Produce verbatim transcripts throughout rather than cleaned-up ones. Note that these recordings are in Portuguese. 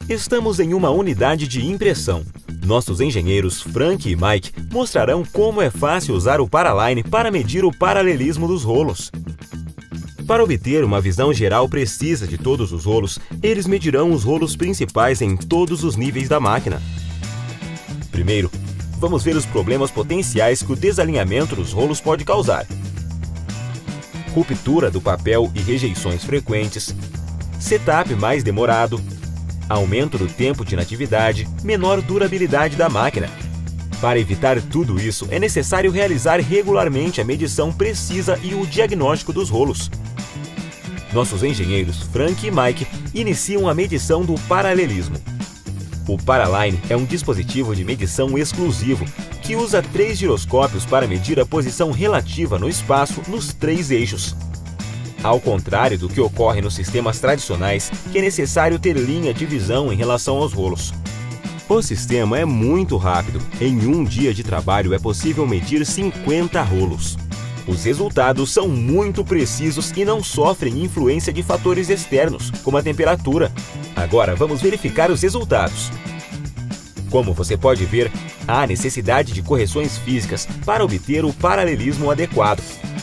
Estamos em uma unidade de impressão. Nossos engenheiros Frank e Mike mostrarão como é fácil usar o Paraline para medir o paralelismo dos rolos. Para obter uma visão geral precisa de todos os rolos, eles medirão os rolos principais em todos os níveis da máquina. Primeiro, vamos ver os problemas potenciais que o desalinhamento dos rolos pode causar. Ruptura do papel e rejeições frequentes, setup mais demorado, aumento do tempo de inatividade, menor durabilidade da máquina. Para evitar tudo isso, é necessário realizar regularmente a medição precisa e o diagnóstico dos rolos. Nossos engenheiros Frank e Mike iniciam a medição do paralelismo. O Paraline é um dispositivo de medição exclusivo que usa três giroscópios para medir a posição relativa no espaço nos três eixos. Ao contrário do que ocorre nos sistemas tradicionais, que é necessário ter linha de visão em relação aos rolos. O sistema é muito rápido. Em um dia de trabalho é possível medir cinquenta rolos. Os resultados são muito precisos e não sofrem influência de fatores externos, como a temperatura. Agora vamos verificar os resultados. Como você pode ver, há necessidade de correções físicas para obter o paralelismo adequado.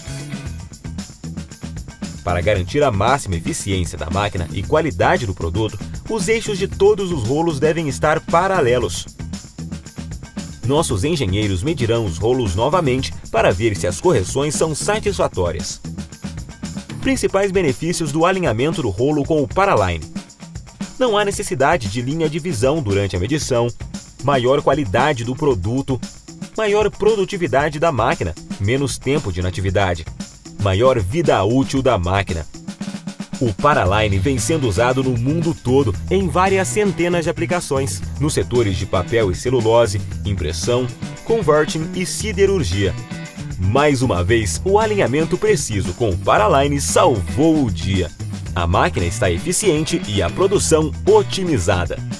Para garantir a máxima eficiência da máquina e qualidade do produto, os eixos de todos os rolos devem estar paralelos. Nossos engenheiros medirão os rolos novamente para ver se as correções são satisfatórias. Principais benefícios do alinhamento do rolo com o Paraline. Não há necessidade de linha de visão durante a medição, maior qualidade do produto, maior produtividade da máquina, menos tempo de inatividade, maior vida útil da máquina. O Paraline vem sendo usado no mundo todo em várias centenas de aplicações, nos setores de papel e celulose, impressão, converting e siderurgia. Mais uma vez, o alinhamento preciso com o Paraline salvou o dia. A máquina está eficiente e a produção otimizada.